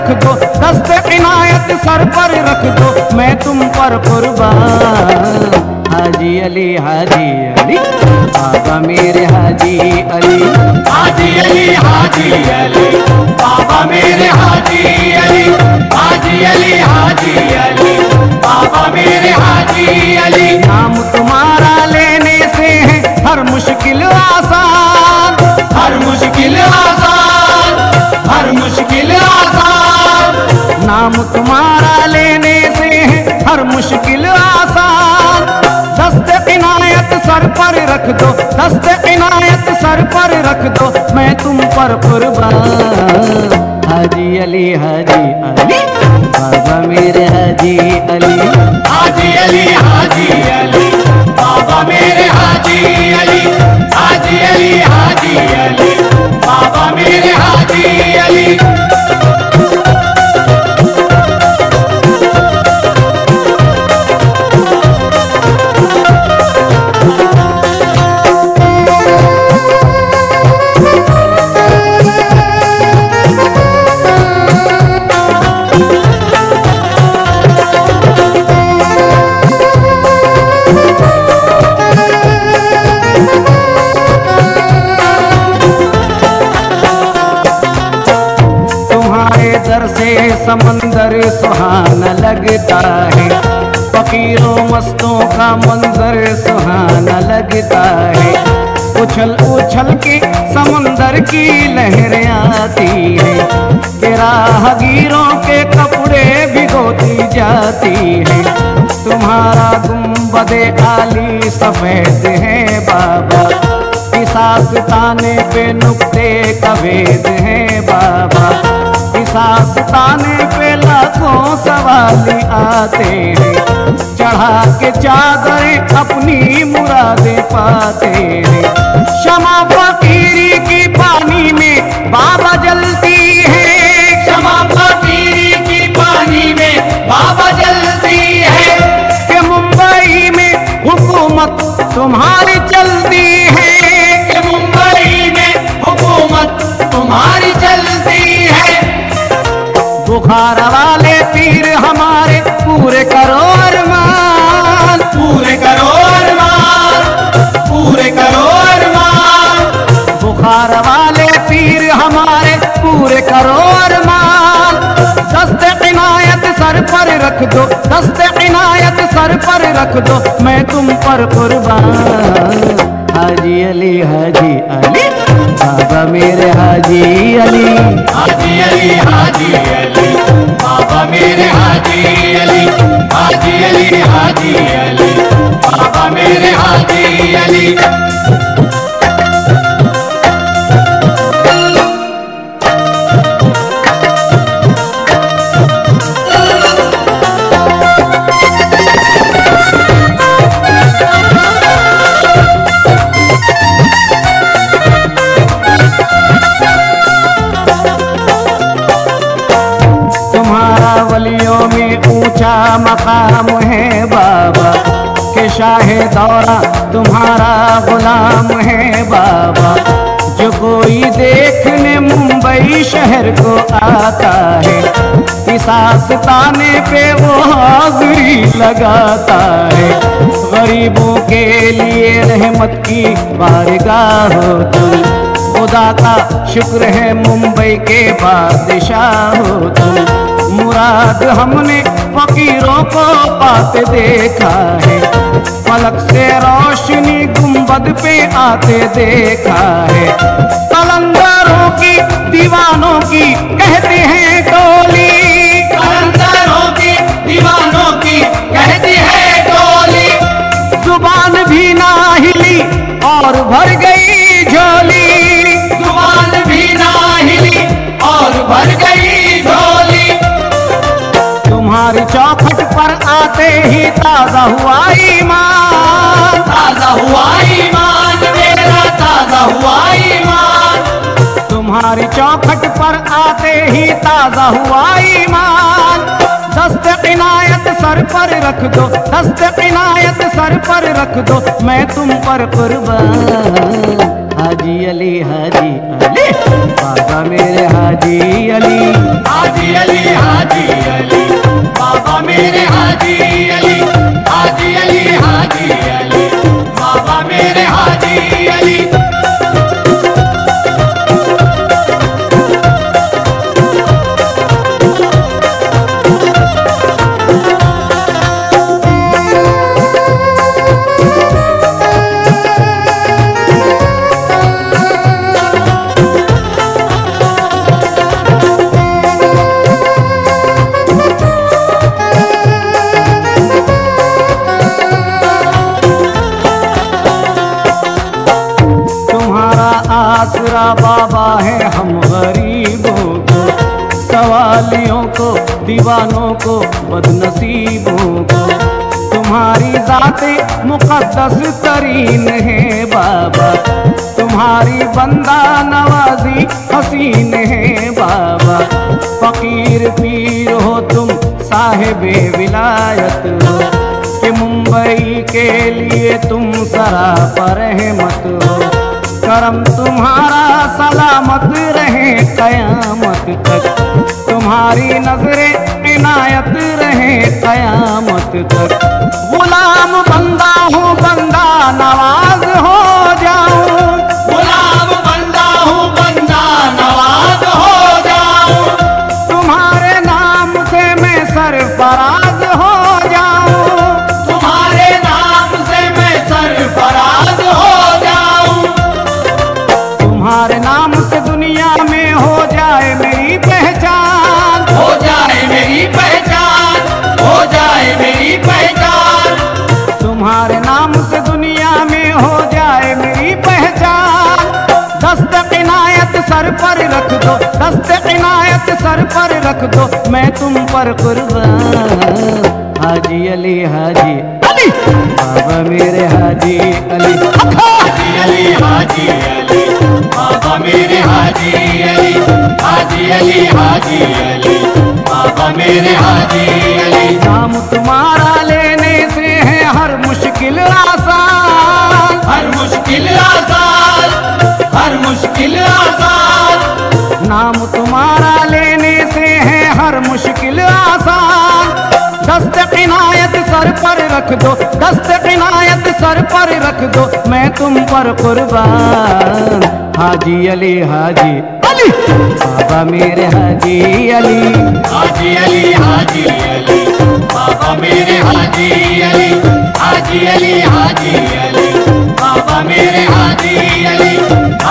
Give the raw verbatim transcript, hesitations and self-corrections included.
रख दो, दस्त इनायत सर पर रख दो, मैं तुम पर कुर्बान। हाजी अली हाजी अली बाबा मेरे हाजी अली, हाजी अली हाजी अली बाबा मेरे हाजी अली, हाजी अली हाजी अली बाबा मेरे हाजी अली। नाम तुम्हारा लेने से है हर मुश्किल आसान, हर मुश्किल आसान, हर मुश्किल आसान। नाम तुम्हारा लेने से है हर मुश्किल आसान। दस्त इनायत सर पर रख दो, दस्त इनायत सर पर रख दो, मैं तुम पर कुर्बान। हाजी अली हाजी अली बाबा मेरे हाजी अली, हाजी अली हाजी अली बाबा मेरे हाजी अली, हाजी अली हाजी अली बाबा मेरे हाजी अली। समंदर सुहाना लगता है, फकीरों मस्तों का मंजर सुहाना लगता है। उछल उछल के समंदर की लहरें आती है, कि राहगीरों के कपड़े भिगोती जाती है। तुम्हारा गुंबदे आली सफेद है बाबा, इस आस्ताने पे नुक्ते कवेद है बाबा, इस आस्ताने पे लाखों सवाली आते हैं। चढ़ा के चादरें अपनी मुरादें पाते हैं। शमा फकीरी की पानी में बाबा जलती है, शमा फकीरी की पानी में बाबा जलती है। कि मुंबई में हुकूमत तुम्हारी चलती है, कि मुंबई में हुकूमत तुम्हारी चलती है। बुखार वाले पीर हमारे पूरे करो अरमान, पूरे करो अरमान, पूरे करो अरमान। बुखार वाले पीर हमारे पूरे करो अरमान। दस्त इनायत सर पर रख दो, दस्त इनायत सर पर रख दो, मैं तुम पर कुर्बान। हाजी अली हाजी अली बाबा मेरे हाजी अली, हाजी अली हाजी अली बाबा मेरे हाजी अली, हाजी अली हाजी अली बाबा मेरे हाजी अली। मकाम है बाबा, के शाहे दौरा तुम्हारा गुलाम है बाबा। जो कोई देखने मुंबई शहर को आता है, इस आस्ताने पे वो हाज़री लगाता है। गरीबों के लिए रहमत की बारगाह हो तुम, खुदा का शुक्र है मुंबई के बादशाह हो तुम। मुराद हमने फकीरों को पाते देखा है, फलक से रोशनी गुंबद पे आते देखा है। कलंदरों की दीवानों की कहते हैं टोली, कलंदरों की दीवानों की कहती है टोली। जुबान भी ना हिली और भर गई झोली, जुबान भी ना हिली और भर गई झोली। तुम्हारी चौखट पर आते ही ताजा हुआ ईमान, ताजा हुआ ईमान मेरा, ताजा हुआ ईमान। तुम्हारी चौखट पर आते ही ताजा हुआ ईमान। दस्त इनायत सर पर रख दो, दस्त इनायत सर पर रख दो, मैं तुम पर कुर्बान। हाजी अली हाजी अली बाबा मेरे हाजी अली हाजी अली हाजी अली बाबा मेरे हाजी अली हाजी अली हाजी अली बाबा मेरे हाजी अली आसरा बाबा है हम गरीबों को, सवालियों को, दीवानों को, बदनसीबों को। तुम्हारी ज़ाते मुक़द्दस तरीन है बाबा, तुम्हारी बंदा नवाजी हसीन है बाबा। फ़कीर पीर हो तुम साहिबे विलायत हो, कि मुंबई के लिए तुम सरापा रहमत हो। करम तुम्हारा सलामत रहे कयामत तक, तुम्हारी नजरें इनायत रहे कयामत तक। गुलाम बंदा हूँ बंदा नवाज हो जाऊं, गुलाम बंदा हूँ बंदा नवाज हो जाऊं। तुम्हारे नाम से मैं सरफराज हो जाऊं, तुम्हारे नाम से मैं सरफराज हो जाऊं। तुम्हारे नाम से दुनिया में हो जाए मेरी पहचान, हो जाए मेरी पहचान, हो जाए मेरी पहचान। तुम्हारे नाम से दुनिया में हो जाए मेरी पहचान। दस्तक इनायत सर पर रख दो, दस्तक इनायत सर पर रख दो, मैं तुम पर कुर्बान। हाजी अली हाजी अली बाबा मेरे हाजी अली हाजी अली हाजी अली बाबा मेरे हाजी अली हाजी अली हाजी अली बाबा मेरे हाजी अली। नाम तुम्हारा लेने से है हर मुश्किल आसान, हर मुश्किल आसान, हर मुश्किल आसान। नाम तुम्हारा लेने से है हर मुश्किल आसान। दस्तक इनायत सर पर रख दो, दस्तक इनायत सर पर रख दो, मैं तुम पर कुर्बान। हाजी अली हाजी अली बाबा मेरे हाजी अली हाजी अली हाजी अली बाबा मेरे हाजी अली हाजी अली हाजी अली बाबा मेरे हाजी अली